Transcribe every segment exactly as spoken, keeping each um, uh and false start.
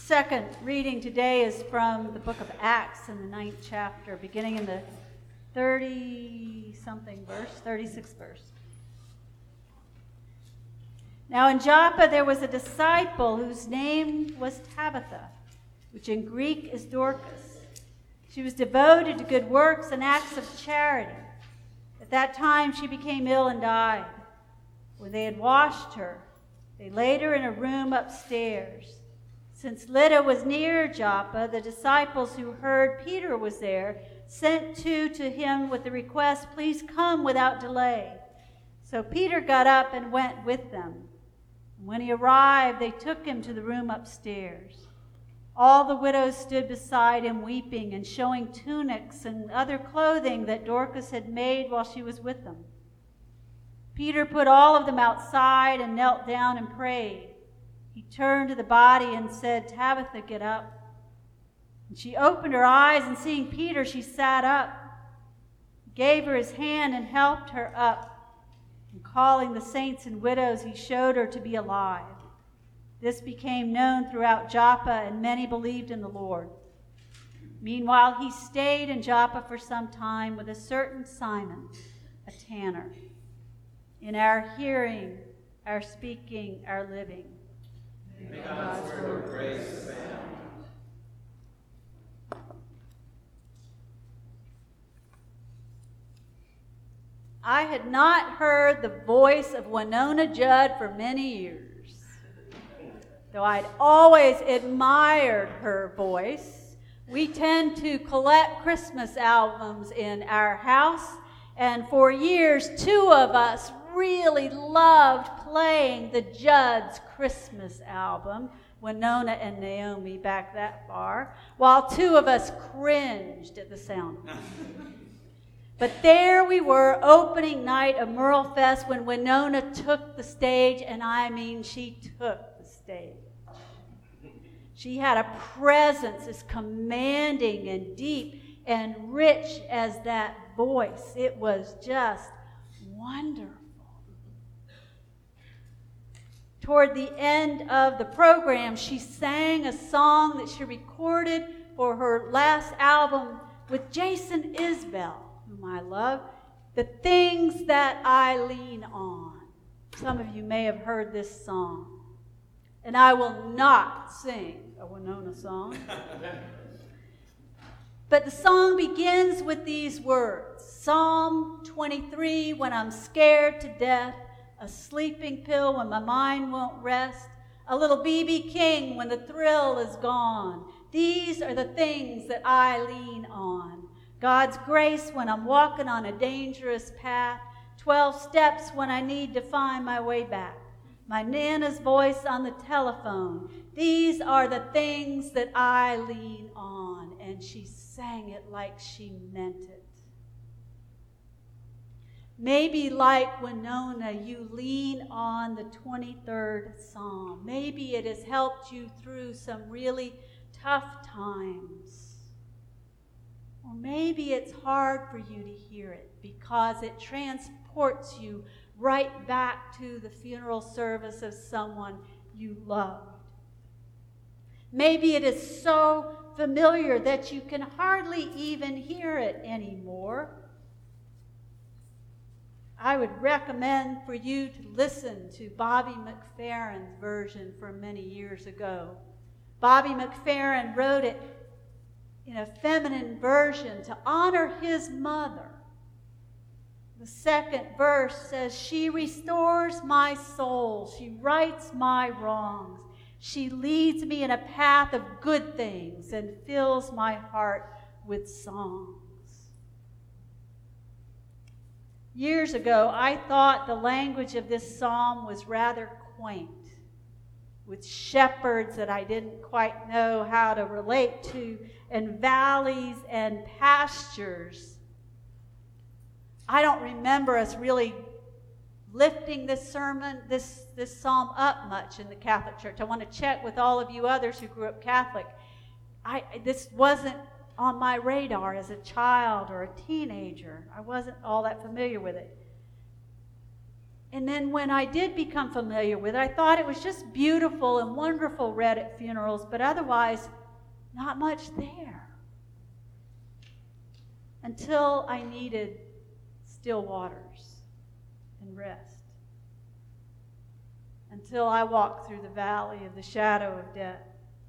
second reading today is from the book of Acts in the ninth chapter, beginning in the thirty-something verse, thirty-sixth verse. Now in Joppa there was a disciple whose name was Tabitha, which in Greek is Dorcas. She was devoted to good works and acts of charity. At that time she became ill and died. When they had washed her, they laid her in a room upstairs. Since Lydda was near Joppa, the disciples who heard Peter was there sent two to him with the request, "Please come without delay." So Peter got up and went with them. And when he arrived, they took him to the room upstairs. All the widows stood beside him, weeping and showing tunics and other clothing that Dorcas had made while she was with them. Peter put all of them outside and knelt down and prayed. He turned to the body and said, "Tabitha, get up." And she opened her eyes, and seeing Peter, she sat up. He gave her his hand and helped her up. And calling the saints and widows, he showed her to be alive. This became known throughout Joppa, and many believed in the Lord. Meanwhile, he stayed in Joppa for some time with a certain Simon, a tanner. In our hearing, our speaking, our living. May God's word grace abound. I had not heard the voice of Winona Judd for many years. Though I'd always admired her voice. We tend to collect Christmas albums in our house, and for years, two of us really loved playing the Judds' Christmas album, Winona and Naomi back that far, while two of us cringed at the sound. But there we were, opening night of Merle Fest, when Winona took the stage, and I mean she took the stage. She had a presence as commanding and deep and rich as that voice. It was just wonderful. Toward the end of the program, she sang a song that she recorded for her last album with Jason Isbell, whom I love, "The Things That I Lean On." Some of you may have heard this song. And I will not sing a Winona song. But the song begins with these words. Psalm twenty-three, "When I'm scared to death, a sleeping pill when my mind won't rest, a little B B King when the thrill is gone. These are the things that I lean on. God's grace when I'm walking on a dangerous path, twelve steps when I need to find my way back. My Nana's voice on the telephone. These are the things that I lean on." And she sang it like she meant it. Maybe like Winona, you lean on the twenty-third Psalm. Maybe it has helped you through some really tough times. Or maybe it's hard for you to hear it because it transports you right back to the funeral service of someone you loved. Maybe it is so familiar that you can hardly even hear it anymore. I would recommend for you to listen to Bobby McFerrin's version from many years ago. Bobby McFerrin wrote it in a feminine version to honor his mother. The second verse says, "She restores my soul. She rights my wrongs. She leads me in a path of good things and fills my heart with songs." Years ago, I thought the language of this psalm was rather quaint, with shepherds that I didn't quite know how to relate to, and valleys and pastures. I don't remember us really lifting this sermon, this, this psalm up much in the Catholic Church. I want to check with all of you others who grew up Catholic. I, this wasn't on my radar as a child or a teenager. I wasn't all that familiar with it. And then when I did become familiar with it, I thought it was just beautiful and wonderful read at funerals, but otherwise not much there. Until I needed still waters and rest. Until I walked through the valley of the shadow of death.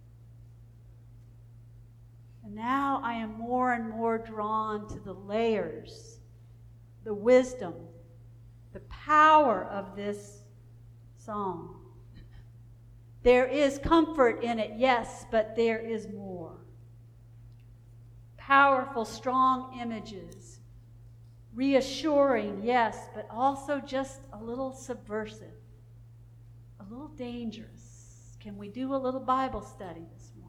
And now I am more and more drawn to the layers, the wisdom, the power of this song. There is comfort in it, yes, but there is more. Powerful, strong images. Reassuring, yes, but also just a little subversive. A little dangerous. Can we do a little Bible study this morning?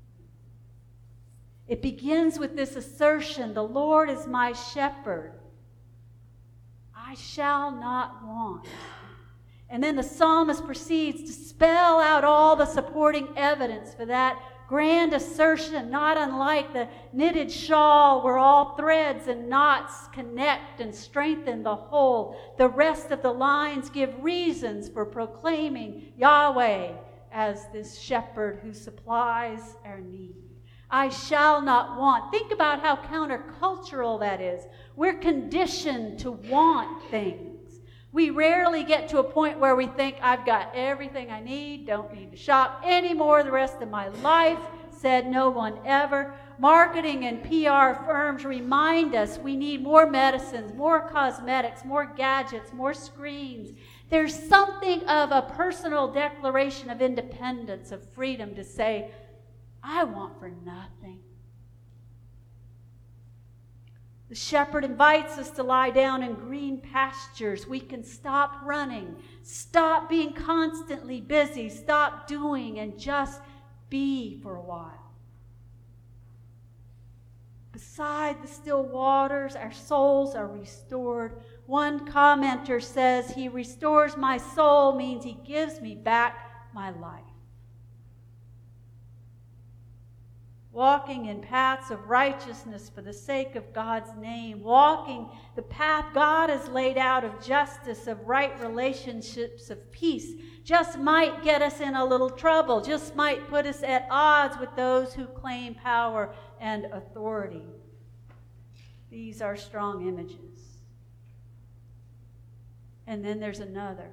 It begins with this assertion, the Lord is my shepherd. I shall not want. And then the psalmist proceeds to spell out all the supporting evidence for that grand assertion, not unlike the knitted shawl where all threads and knots connect and strengthen the whole. The rest of the lines give reasons for proclaiming Yahweh as this shepherd who supplies our need. I shall not want. Think about how countercultural that is. We're conditioned to want things. We rarely get to a point where we think, I've got everything I need, don't need to shop anymore the rest of my life, said no one ever. Marketing and P R firms remind us we need more medicines, more cosmetics, more gadgets, more screens. There's something of a personal declaration of independence, of freedom to say, I want for nothing. The shepherd invites us to lie down in green pastures. We can stop running, stop being constantly busy, stop doing, and just be for a while. Beside the still waters, our souls are restored. One commenter says, he restores my soul means he gives me back my life. Walking in paths of righteousness for the sake of God's name. Walking the path God has laid out of justice, of right relationships, of peace. Just might get us in a little trouble. Just might put us at odds with those who claim power and authority. These are strong images. And then there's another.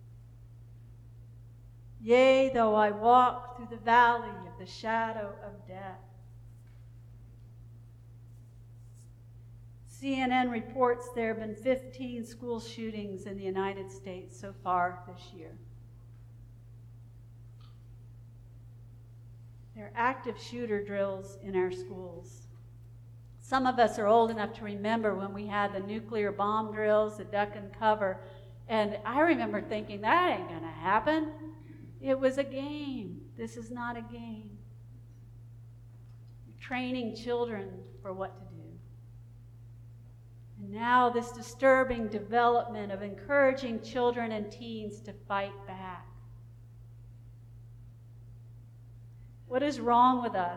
Yea, though I walk through the valley of the shadow of death. C N N reports there have been fifteen school shootings in the United States so far this year. There are active shooter drills in our schools. Some of us are old enough to remember when we had the nuclear bomb drills, the duck and cover, and I remember thinking, that ain't going to happen. It was a game. This is not a game. Training children for what to do. And now this disturbing development of encouraging children and teens to fight back. What is wrong with us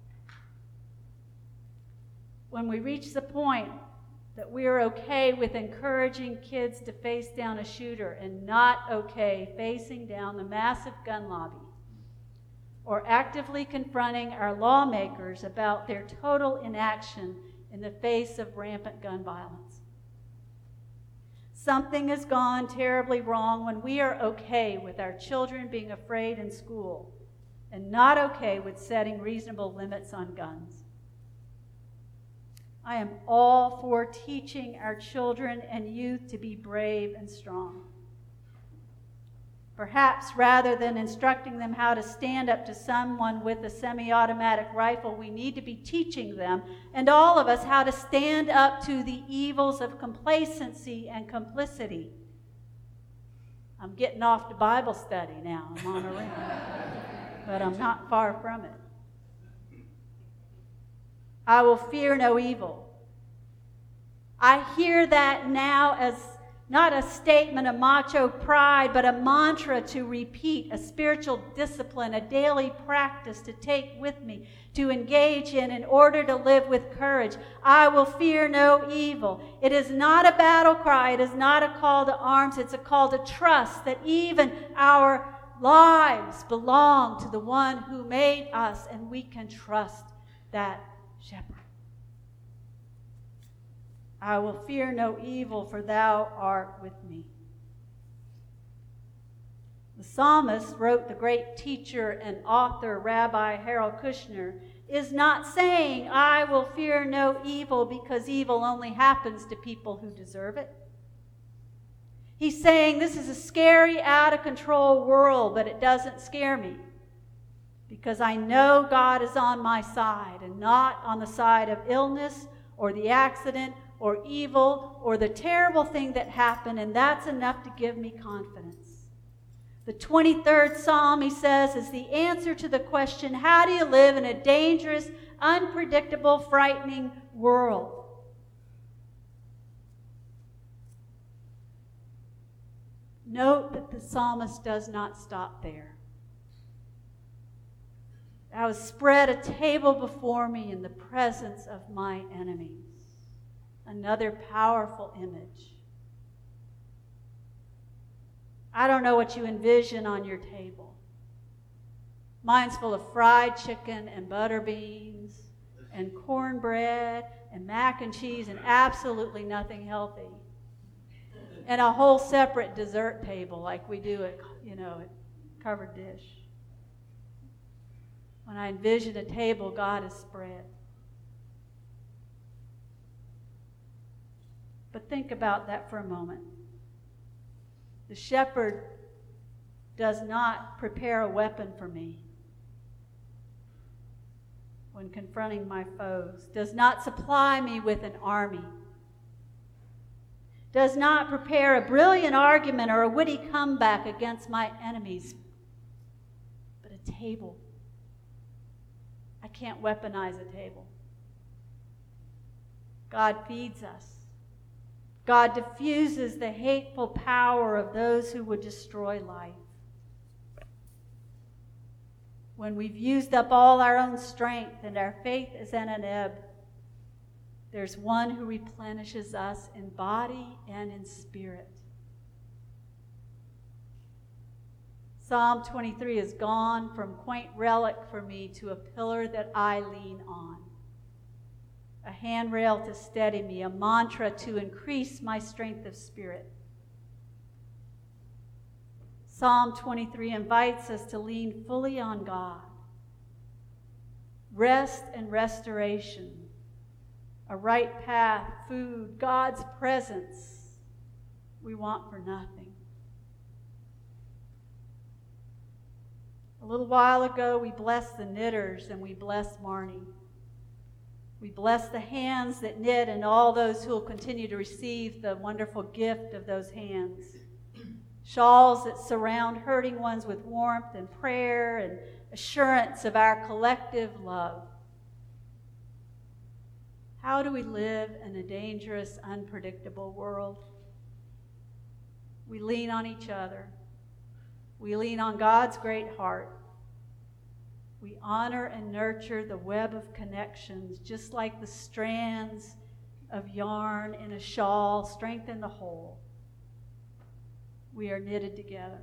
when we reach the point that we are okay with encouraging kids to face down a shooter and not okay facing down the massive gun lobby, or actively confronting our lawmakers about their total inaction in the face of rampant gun violence? Something has gone terribly wrong when we are okay with our children being afraid in school and not okay with setting reasonable limits on guns. I am all for teaching our children and youth to be brave and strong. Perhaps rather than instructing them how to stand up to someone with a semi-automatic rifle, we need to be teaching them, and all of us, how to stand up to the evils of complacency and complicity. I'm getting off to Bible study now. I'm on a ring. But I'm not far from it. I will fear no evil. I hear that now as Not a statement of macho pride, but a mantra to repeat, a spiritual discipline, a daily practice to take with me, to engage in in order to live with courage. I will fear no evil. It is not a battle cry. It is not a call to arms. It's a call to trust that even our lives belong to the one who made us, and we can trust that shepherd. I will fear no evil, for thou art with me. The psalmist, wrote the great teacher and author Rabbi Harold Kushner, is not saying, I will fear no evil because evil only happens to people who deserve it. He's saying this is a scary, out-of-control world, but it doesn't scare me because I know God is on my side and not on the side of illness or the accident or evil, or the terrible thing that happened, and that's enough to give me confidence. The twenty-third Psalm, he says, is the answer to the question, how do you live in a dangerous, unpredictable, frightening world? Note that the psalmist does not stop there. I was spread a table before me in the presence of my enemies. Another powerful image. I don't know what you envision on your table. Mine's full of fried chicken and butter beans and cornbread and mac and cheese and absolutely nothing healthy. And a whole separate dessert table like we do at, you know, at Covered Dish. When I envision a table God has spread. But think about that for a moment. The shepherd does not prepare a weapon for me when confronting my foes, does not supply me with an army, does not prepare a brilliant argument or a witty comeback against my enemies, but a table. I can't weaponize a table. God feeds us. God diffuses the hateful power of those who would destroy life. When we've used up all our own strength and our faith is at an ebb, there's one who replenishes us in body and in spirit. Psalm twenty-three has gone from quaint relic for me to a pillar that I lean on. A handrail to steady me, a mantra to increase my strength of spirit. Psalm twenty-three invites us to lean fully on God. Rest and restoration, a right path, food, God's presence, we want for nothing. A little while ago, we blessed the knitters and we blessed Marnie. We bless the hands that knit and all those who will continue to receive the wonderful gift of those hands. Shawls that surround hurting ones with warmth and prayer and assurance of our collective love. How do we live in a dangerous, unpredictable world? We lean on each other. We lean on God's great heart. We honor and nurture the web of connections, just like the strands of yarn in a shawl strengthen the whole. We are knitted together.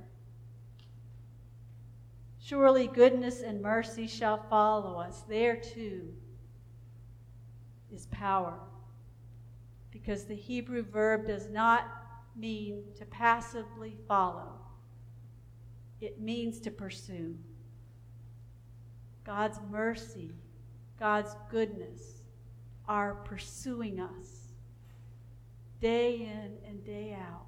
Surely goodness and mercy shall follow us. There too is power, because the Hebrew verb does not mean to passively follow. It means to pursue. God's mercy, God's goodness are pursuing us day in and day out.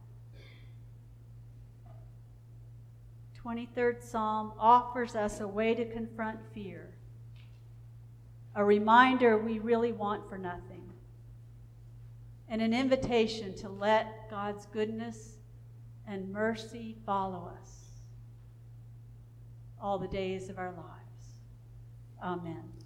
twenty-third Psalm offers us a way to confront fear, a reminder we really want for nothing, and an invitation to let God's goodness and mercy follow us all the days of our lives. Amen.